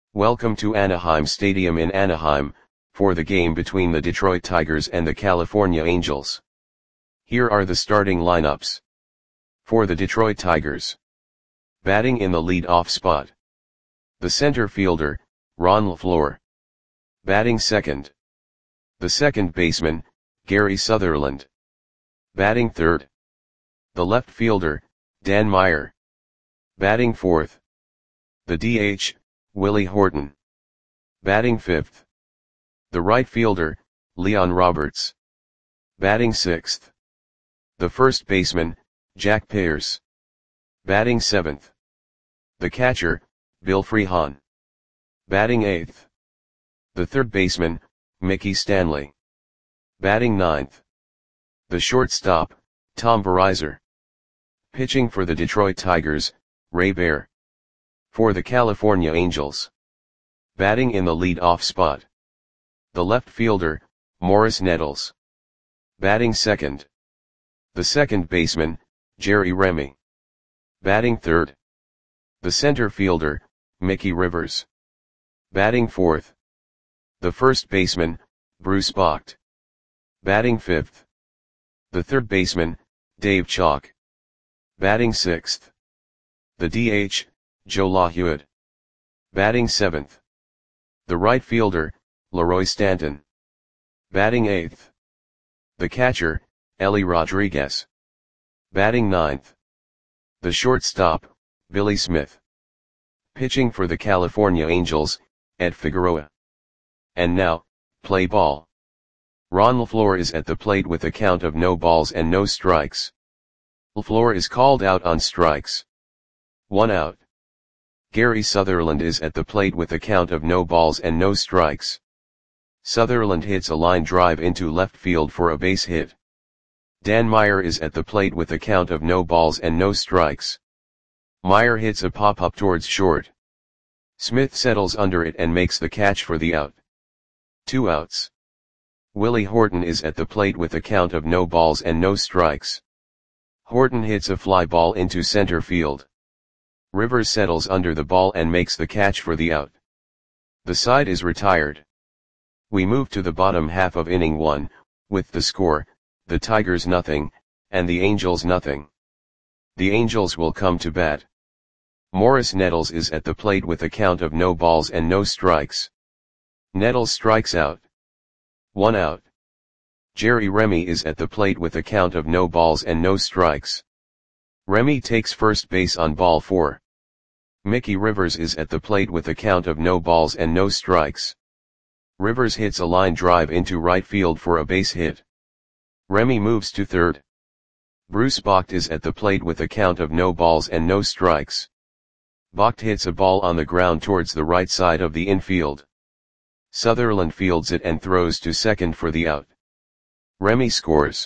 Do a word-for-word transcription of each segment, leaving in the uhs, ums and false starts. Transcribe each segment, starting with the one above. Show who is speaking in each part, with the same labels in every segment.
Speaker 1: Welcome to Anaheim Stadium in Anaheim, for the game between the Detroit Tigers and the California Angels. Here are the starting lineups. For the Detroit Tigers. Batting in the lead-off spot. The center fielder, Ron LeFlore. Batting second. The second baseman, Gary Sutherland. Batting third. The left fielder, Dan Meyer. Batting fourth. The D H, Willie Horton. Batting fifth. The right fielder, Leon Roberts. Batting sixth. The first baseman, Jack Pierce. Batting seventh. The catcher, Bill Freehan. Batting eighth. The third baseman, Mickey Stanley. Batting ninth. The shortstop, Tom Verizor. Pitching for the Detroit Tigers, Ray Bear. For the California Angels. Batting in the lead-off spot. The left fielder, Morris Nettles. Batting second. The second baseman, Jerry Remy. Batting third. The center fielder, Mickey Rivers. Batting fourth. The first baseman, Bruce Bocht. Batting fifth. The third baseman, Dave Chalk. Batting sixth. The D H, Joe LaHuyd. Batting seventh. The right fielder, Leroy Stanton. Batting eighth. The catcher, Ellie Rodriguez. Batting ninth. The shortstop, Billy Smith. Pitching for the California Angels, Ed Figueroa. And now, play ball. Ron LeFlore is at the plate with a count of no balls and no strikes. LeFlore is called out on strikes. One out. Gary Sutherland is at the plate with a count of no balls and no strikes. Sutherland hits a line drive into left field for a base hit. Dan Meyer is at the plate with a count of no balls and no strikes. Meyer hits a pop-up towards short. Smith settles under it and makes the catch for the out. Two outs. Willie Horton is at the plate with a count of no balls and no strikes. Horton hits a fly ball into center field. Rivers settles under the ball and makes the catch for the out. The side is retired. We move to the bottom half of inning one, with the score, the Tigers nothing, and the Angels nothing. The Angels will come to bat. Morris Nettles is at the plate with a count of no balls and no strikes. Nettles strikes out. One out. Jerry Remy is at the plate with a count of no balls and no strikes. Remy takes first base on ball four. Mickey Rivers is at the plate with a count of no balls and no strikes. Rivers hits a line drive into right field for a base hit. Remy moves to third. Bruce Bocht is at the plate with a count of no balls and no strikes. Bocht hits a ball on the ground towards the right side of the infield. Sutherland fields it and throws to second for the out. Remy scores.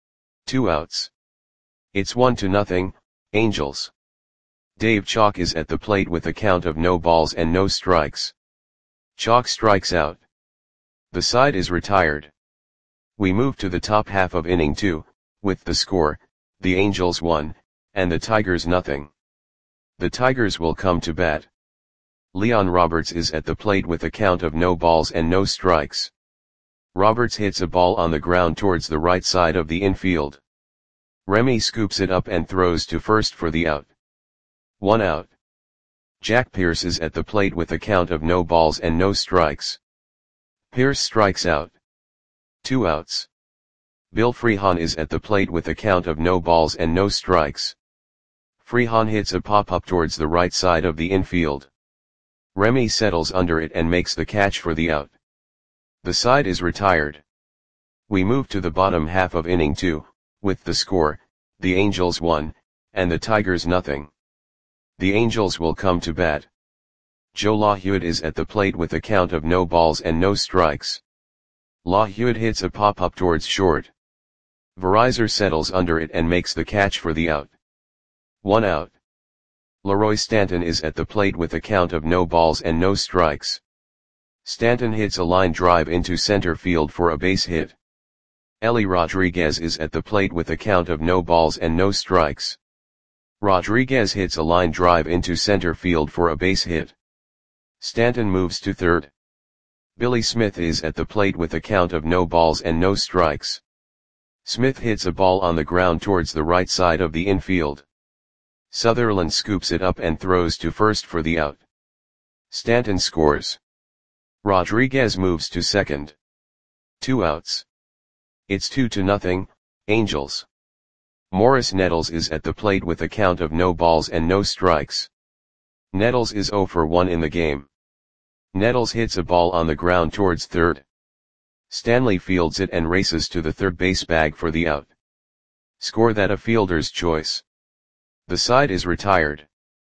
Speaker 1: Two outs. It's one to nothing, Angels. Dave Chalk is at the plate with a count of no balls and no strikes. Chalk strikes out. The side is retired. We move to the top half of inning two, with the score, the Angels one, and the Tigers nothing. The Tigers will come to bat. Leon Roberts is at the plate with a count of no balls and no strikes. Roberts hits a ball on the ground towards the right side of the infield. Remy scoops it up and throws to first for the out. One out. Jack Pierce is at the plate with a count of no balls and no strikes. Pierce strikes out. Two outs. Bill Freehan is at the plate with a count of no balls and no strikes. Freehan hits a pop-up towards the right side of the infield. Remy settles under it and makes the catch for the out. The side is retired. We move to the bottom half of inning two, with the score, the Angels one, and the Tigers nothing. The Angels will come to bat. Joe LaHuyd is at the plate with a count of no balls and no strikes. LaHuyd hits a pop-up towards short. Verizor settles under it and makes the catch for the out. One out. Leroy Stanton is at the plate with a count of no balls and no strikes. Stanton hits a line drive into center field for a base hit. Ellie Rodriguez is at the plate with a count of no balls and no strikes. Rodriguez hits a line drive into center field for a base hit. Stanton moves to third. Billy Smith is at the plate with a count of no balls and no strikes. Smith hits a ball on the ground towards the right side of the infield. Sutherland scoops it up and throws to first for the out. Stanton scores. Rodriguez moves to second. Two outs. It's two to nothing, Angels. Morris Nettles is at the plate with a count of no balls and no strikes. Nettles is oh for one in the game. Nettles hits a ball on the ground towards third. Stanley fields it and races to the third base bag for the out. Score that a fielder's choice. The side is retired.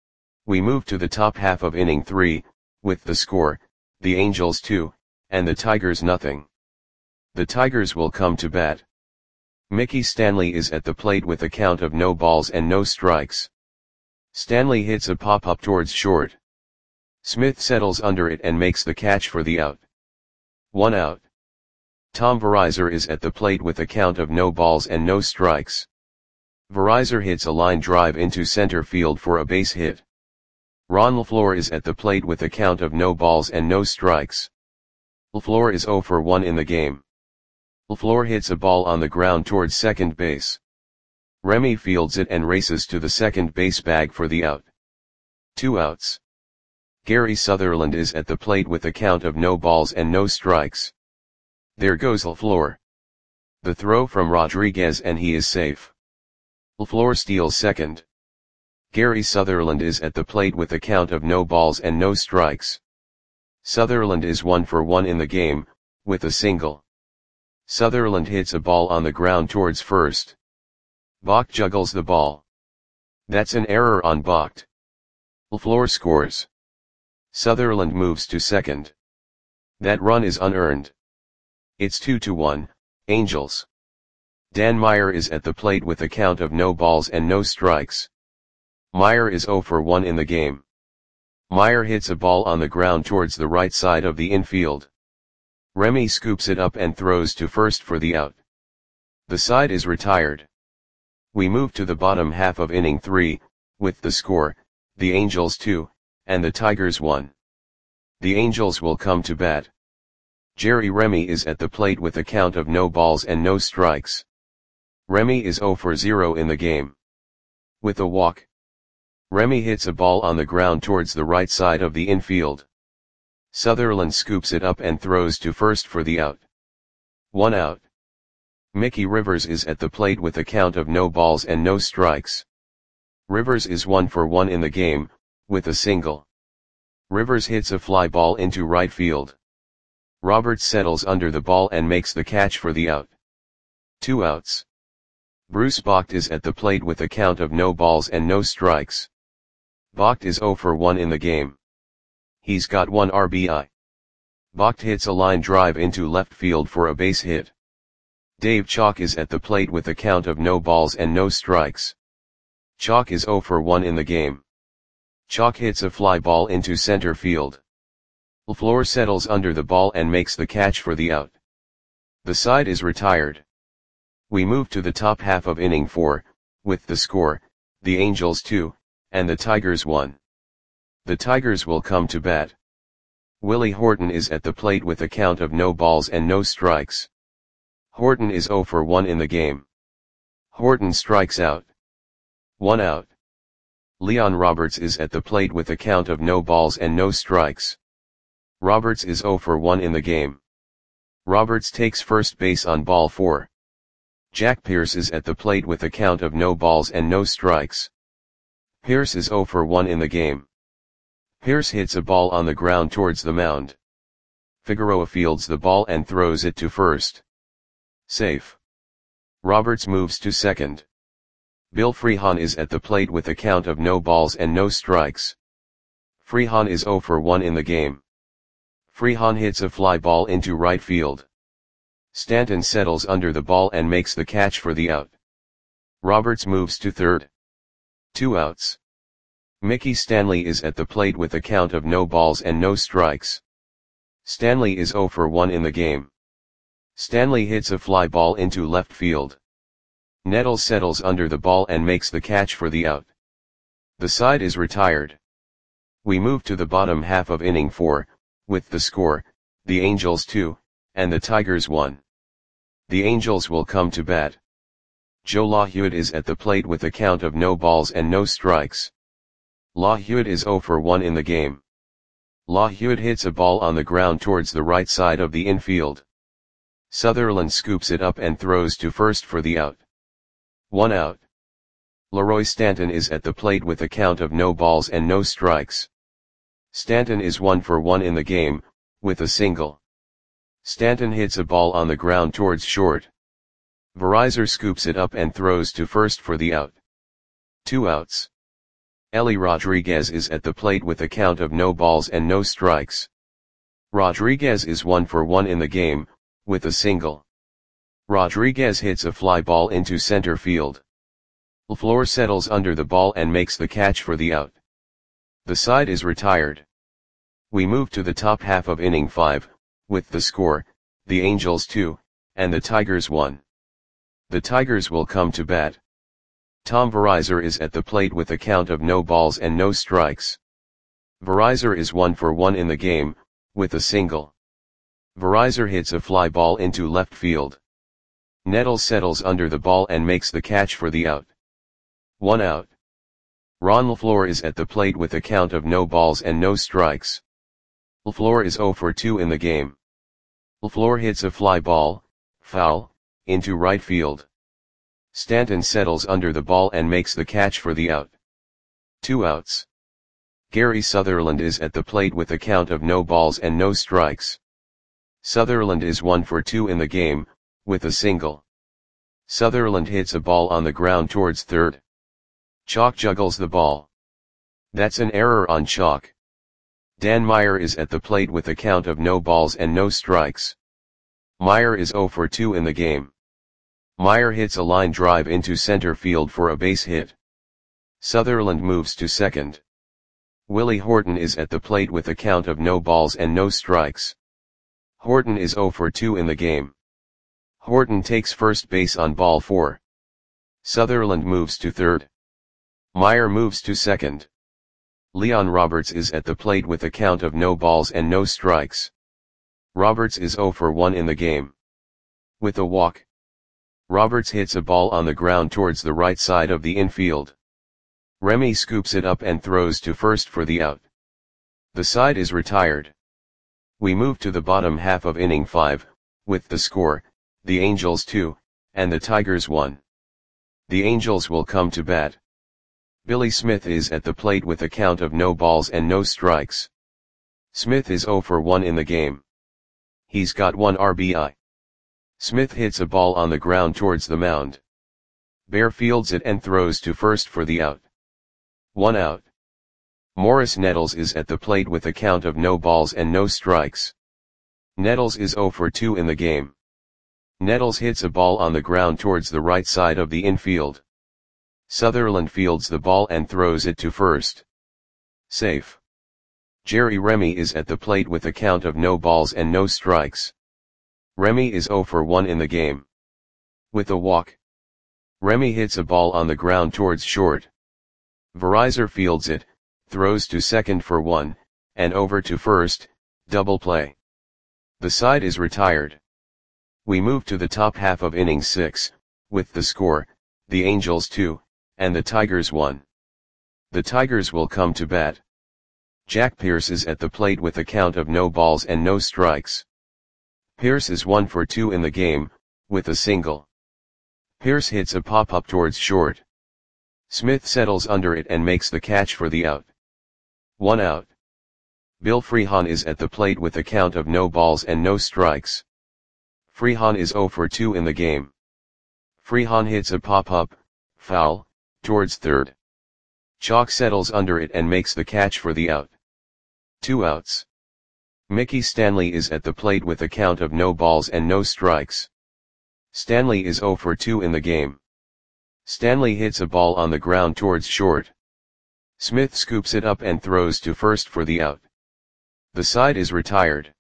Speaker 1: We move to the top half of inning three, with the score, the Angels two, and the Tigers nothing. The Tigers will come to bat. Mickey Stanley is at the plate with a count of no balls and no strikes. Stanley hits a pop-up towards short. Smith settles under it and makes the catch for the out. One out. Tom Verizar is at the plate with a count of no balls and no strikes. Verizar hits a line drive into center field for a base hit. Ron LaFleur is at the plate with a count of no balls and no strikes. LaFleur is oh for one in the game. LaFleur hits a ball on the ground towards second base. Remy fields it and races to the second base bag for the out. Two outs. Gary Sutherland is at the plate with a count of no balls and no strikes. There goes LaFleur. The throw from Rodriguez and he is safe. LaFleur steals second. Gary Sutherland is at the plate with a count of no balls and no strikes. Sutherland is one for one in the game, with a single. Sutherland hits a ball on the ground towards first. Bach juggles the ball. That's an error on Bach. LaFleur scores. Sutherland moves to second. That run is unearned. It's two to one, Angels. Dan Meyer is at the plate with a count of no balls and no strikes. Meyer is oh for one in the game. Meyer hits a ball on the ground towards the right side of the infield. Remy scoops it up and throws to first for the out. The side is retired. We move to the bottom half of inning three, with the score, the Angels two, and the Tigers one. The Angels will come to bat. Jerry Remy is at the plate with a count of no balls and no strikes. Remy is oh for zero in the game. With a walk. Remy hits a ball on the ground towards the right side of the infield. Sutherland scoops it up and throws to first for the out. One out. Mickey Rivers is at the plate with a count of no balls and no strikes. Rivers is one for one in the game, with a single. Rivers hits a fly ball into right field. Roberts settles under the ball and makes the catch for the out. Two outs. Bruce Bach is at the plate with a count of no balls and no strikes. Bach is oh for one in the game. He's got one R B I. Bach hits a line drive into left field for a base hit. Dave Chalk is at the plate with a count of no balls and no strikes. Chalk is oh for one in the game. Chalk hits a fly ball into center field. LaFleur settles under the ball and makes the catch for the out. The side is retired. We move to the top half of inning four, with the score, the Angels two, and the Tigers one. The Tigers will come to bat. Willie Horton is at the plate with a count of no balls and no strikes. Horton is oh for one in the game. Horton strikes out. One out. Leon Roberts is at the plate with a count of no balls and no strikes. Roberts is oh for one in the game. Roberts takes first base on ball four. Jack Pierce is at the plate with a count of no balls and no strikes. Pierce is oh for one in the game. Pierce hits a ball on the ground towards the mound. Figueroa fields the ball and throws it to first. Safe. Roberts moves to second. Bill Freehan is at the plate with a count of no balls and no strikes. Freehan is oh for one in the game. Freehan hits a fly ball into right field. Stanton settles under the ball and makes the catch for the out. Roberts moves to third. Two outs. Mickey Stanley is at the plate with a count of no balls and no strikes. Stanley is oh for one in the game. Stanley hits a fly ball into left field. Nettles settles under the ball and makes the catch for the out. The side is retired. We move to the bottom half of inning four, with the score, the Angels two, and the Tigers one. The Angels will come to bat. Joe LaHewitt is at the plate with a count of no balls and no strikes. LaHewitt is oh for one in the game. LaHewitt hits a ball on the ground towards the right side of the infield. Sutherland scoops it up and throws to first for the out. One out. Leroy Stanton is at the plate with a count of no balls and no strikes. Stanton is one for one in the game, with a single. Stanton hits a ball on the ground towards short. Verizar scoops it up and throws to first for the out. Two outs. Ellie Rodriguez is at the plate with a count of no balls and no strikes. Rodriguez is one for one in the game, with a single. Rodriguez hits a fly ball into center field. LaFleur settles under the ball and makes the catch for the out. The side is retired. We move to the top half of inning five, with the score, the Angels two, and the Tigers one. The Tigers will come to bat. Tom Verizar is at the plate with a count of no balls and no strikes. Verizar is one for one in the game, with a single. Verizar hits a fly ball into left field. Nettles settles under the ball and makes the catch for the out. One out. Ron LaFleur is at the plate with a count of no balls and no strikes. LaFleur is oh for two in the game. LaFleur hits a fly ball, foul, into right field. Stanton settles under the ball and makes the catch for the out. Two outs. Gary Sutherland is at the plate with a count of no balls and no strikes. Sutherland is one for two in the game, with a single. Sutherland hits a ball on the ground towards third. Chalk juggles the ball. That's an error on Chalk. Dan Meyer is at the plate with a count of no balls and no strikes. Meyer is oh for two in the game. Meyer hits a line drive into center field for a base hit. Sutherland moves to second. Willie Horton is at the plate with a count of no balls and no strikes. Horton is oh for two in the game. Horton takes first base on ball four. Sutherland moves to third. Meyer moves to second. Leon Roberts is at the plate with a count of no balls and no strikes. Roberts is oh for one in the game. With a walk. Roberts hits a ball on the ground towards the right side of the infield. Remy scoops it up and throws to first for the out. The side is retired. We move to the bottom half of inning five, with the score, the Angels two, and the Tigers one. The Angels will come to bat. Billy Smith is at the plate with a count of no balls and no strikes. Smith is oh for one in the game. He's got one R B I. Smith hits a ball on the ground towards the mound. Bear fields it and throws to first for the out. One out. Morris Nettles is at the plate with a count of no balls and no strikes. Nettles is oh for two in the game. Nettles hits a ball on the ground towards the right side of the infield. Sutherland fields the ball and throws it to first. Safe. Jerry Remy is at the plate with a count of no balls and no strikes. Remy is oh for one in the game. With a walk. Remy hits a ball on the ground towards short. Verizar fields it, throws to second for one, and over to first, double play. The side is retired. We move to the top half of inning six, with the score, the Angels two, and the Tigers one. The Tigers will come to bat. Jack Pierce is at the plate with a count of no balls and no strikes. Pierce is one for two in the game, with a single. Pierce hits a pop-up towards short. Smith settles under it and makes the catch for the out. One out. Bill Freehan is at the plate with a count of no balls and no strikes. Freehan is oh for two in the game. Freehan hits a pop-up, foul, towards third. Chalk settles under it and makes the catch for the out. Two outs. Mickey Stanley is at the plate with a count of no balls and no strikes. Stanley is oh for two in the game. Stanley hits a ball on the ground towards short. Smith scoops it up and throws to first for the out. The side is retired.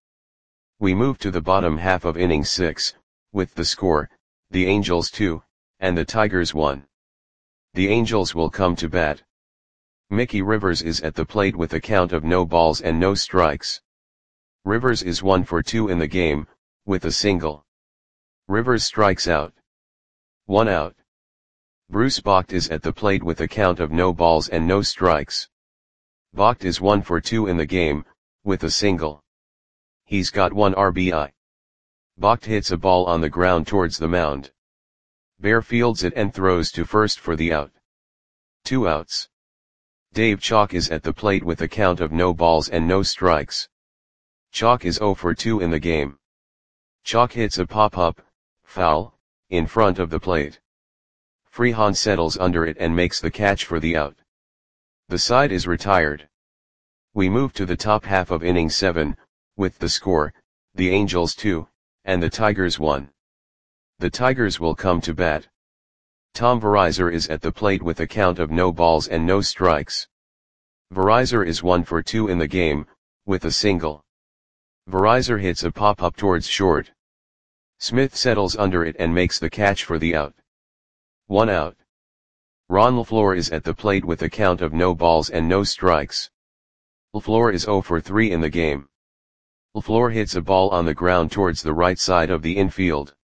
Speaker 1: We move to the bottom half of inning six, with the score, the Angels two, and the Tigers one. The Angels will come to bat. Mickey Rivers is at the plate with a count of no balls and no strikes. Rivers is one for two in the game, with a single. Rivers strikes out. One out. Bruce Bocht is at the plate with a count of no balls and no strikes. Bocht is one for two in the game, with a single. He's got one R B I. Bocht hits a ball on the ground towards the mound. Bear fields it and throws to first for the out. Two outs. Dave Chalk is at the plate with a count of no balls and no strikes. Chalk is zero for two in the game. Chalk hits a pop-up, foul, in front of the plate. Freehan settles under it and makes the catch for the out. The side is retired. We move to the top half of inning seven, with the score, the Angels two, and the Tigers one. The Tigers will come to bat. Tom Verizar is at the plate with a count of no balls and no strikes. Verizar is one for two in the game, with a single. Verizar hits a pop-up towards short. Smith settles under it and makes the catch for the out. One out. Ron LaFleur is at the plate with a count of no balls and no strikes. LaFleur is zero for three in the game. LaFleur hits a ball on the ground towards the right side of the infield.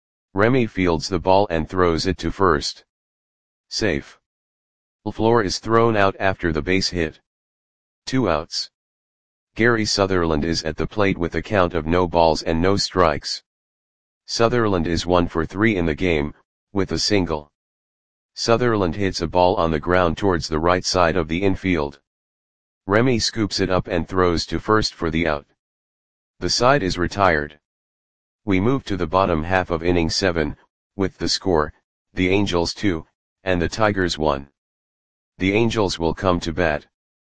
Speaker 1: Remy fields the ball and throws it to first. Safe. LaFleur is thrown out after the base hit. Two outs. Gary Sutherland is at the plate with a count of no balls and no strikes. Sutherland is one for three in the game, with a single. Sutherland hits a ball on the ground towards the right side of the infield. Remy scoops it up and throws to first for the out. The side is retired. We move to the bottom half of inning seven, with the score, the Angels two, and the Tigers one. The Angels will come to bat.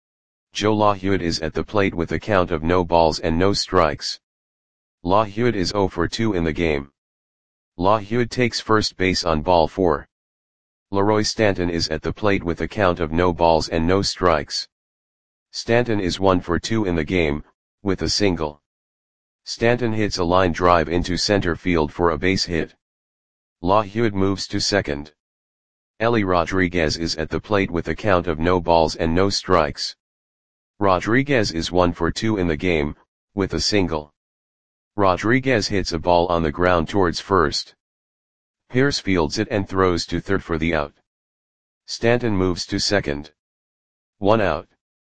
Speaker 1: Joe LaHewitt is at the plate with a count of no balls and no strikes. LaHewitt is zero for two in the game. LaHewitt takes first base on ball four. Leroy Stanton is at the plate with a count of no balls and no strikes. Stanton is one for two in the game, with a single. Stanton hits a line drive into center field for a base hit. LaHewitt moves to second. Ellie Rodriguez is at the plate with a count of no balls and no strikes. Rodriguez is one for two in the game, with a single. Rodriguez hits a ball on the ground towards first. Pierce fields it and throws to third for the out. Stanton moves to second. One out.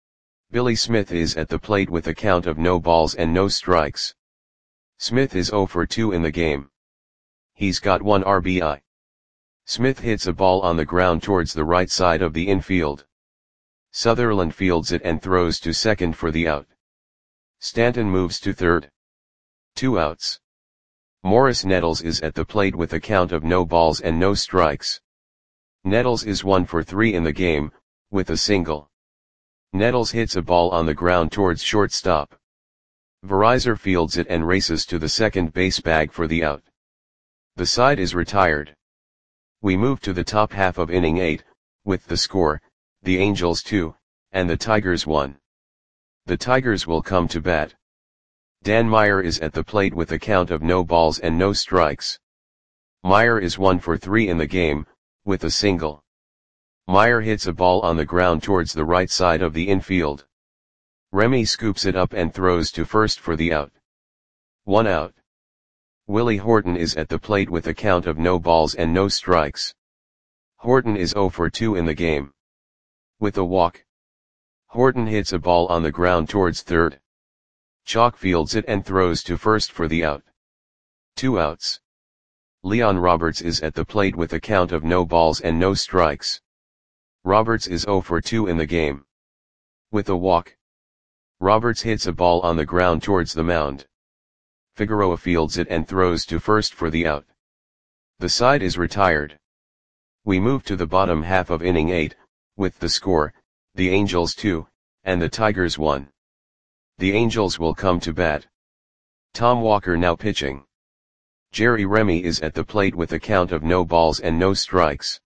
Speaker 1: Billy Smith is at the plate with a count of no balls and no strikes. Smith is zero for two in the game. He's got one R B I. Smith hits a ball on the ground towards the right side of the infield. Sutherland fields it and throws to second for the out. Stanton moves to third. Two outs. Morris Nettles is at the plate with a count of no balls and no strikes. Nettles is one for three in the game, with a single. Nettles hits a ball on the ground towards shortstop. Verizar fields it and races to the second base bag for the out. The side is retired. We move to the top half of inning eight, with the score, the Angels two, and the Tigers one. The Tigers will come to bat. Dan Meyer is at the plate with a count of no balls and no strikes. Meyer is one for three in the game, with a single. Meyer hits a ball on the ground towards the right side of the infield. Remy scoops it up and throws to first for the out. One out. Willie Horton is at the plate with a count of no balls and no strikes. Horton is zero for two in the game. With a walk. Horton hits a ball on the ground towards third. Chalk fields it and throws to first for the out. Two outs. Leon Roberts is at the plate with a count of no balls and no strikes. Roberts is zero for two in the game. With a walk. Roberts hits a ball on the ground towards the mound. Figueroa fields it and throws to first for the out. The side is retired. We move to the bottom half of inning eight, with the score, the Angels two, and the Tigers one. The Angels will come to bat. Tom Walker now pitching. Jerry Remy is at the plate with a count of no balls and no strikes.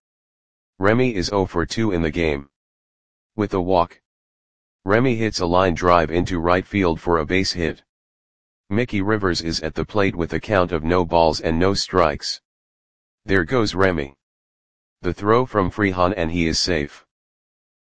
Speaker 1: Remy is zero for two in the game. With a walk. Remy hits a line drive into right field for a base hit. Mickey Rivers is at the plate with a count of no balls and no strikes. There goes Remy. The throw from Freehan and he is safe.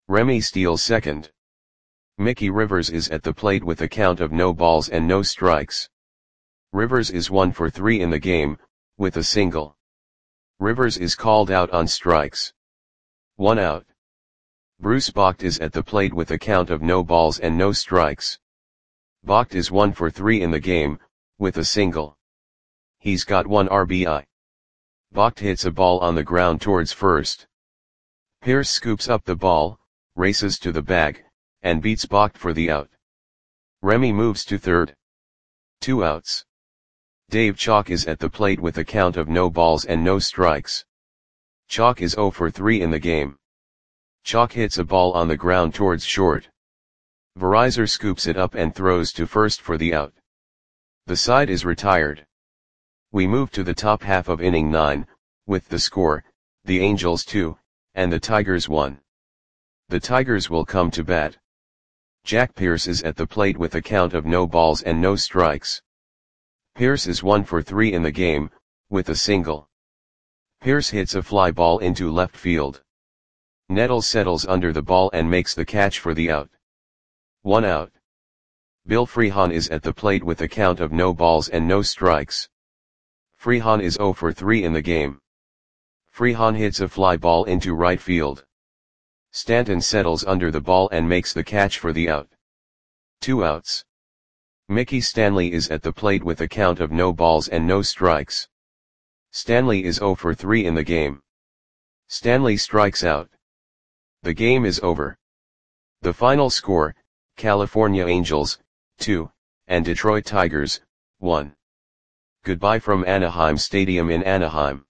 Speaker 1: Remy steals second. Mickey Rivers is at the plate with a count of no balls and no strikes. Rivers is one for three in the game, with a single. Rivers is called out on strikes. One out. Bruce Bocht is at the plate with a count of no balls and no strikes. Bocht is one for three in the game, with a single. He's got one R B I. Bocht hits a ball on the ground towards first. Pearce scoops up the ball, races to the bag, and beats Bocht for the out. Remy moves to third. Two outs. Dave Chalk is at the plate with a count of no balls and no strikes. Chalk is zero for three in the game. Chalk hits a ball on the ground towards short. Verizor scoops it up and throws to first for the out. The side is retired. We move to the top half of inning nine, with the score, the Angels two, and the Tigers one. The Tigers will come to bat. Jack Pearce is at the plate with a count of no balls and no strikes. Pearce is one for three in the game, with a single. Pearce hits a fly ball into left field. Nettles settles under the ball and makes the catch for the out. One out. Bill Freehan is at the plate with a count of no balls and no strikes. Freehan is zero for three in the game. Freehan hits a fly ball into right field. Stanton settles under the ball and makes the catch for the out. Two outs. Mickey Stanley is at the plate with a count of no balls and no strikes. Stanley is zero for three in the game. Stanley strikes out. The game is over. The final score, California Angels, two, and Detroit Tigers, one. Goodbye from Anaheim Stadium in Anaheim.